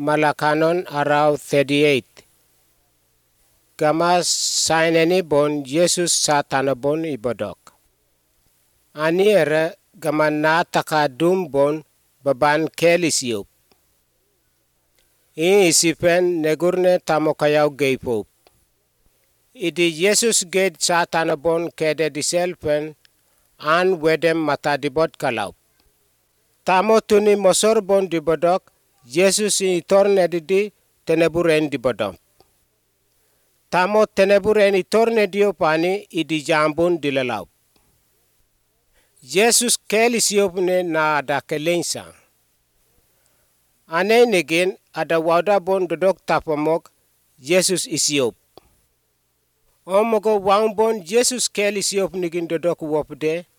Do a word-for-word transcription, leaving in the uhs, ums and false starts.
Malakanon araw thirty-eight. Gama saineni bon Jesus satana bon ibodok. Ani era gama na takadum bon baban kelisiop. I isipen negurne tamokayaw geipop. Idi Jesus ged satana bon kede diselpen an wedem matadibot kalaup. Tamo tuni mosor bon dibodok Jesus i torne didi teneburen dibodom. Tamo teneburen i torne dio pani idi jambun dilalaup. Jesus kelisiop ne na ada kelensa. Ane negin ada wada bon dodok tapamok Jesus isiop. Omogo wang bon Jesus kelisiop nigin dodok wopde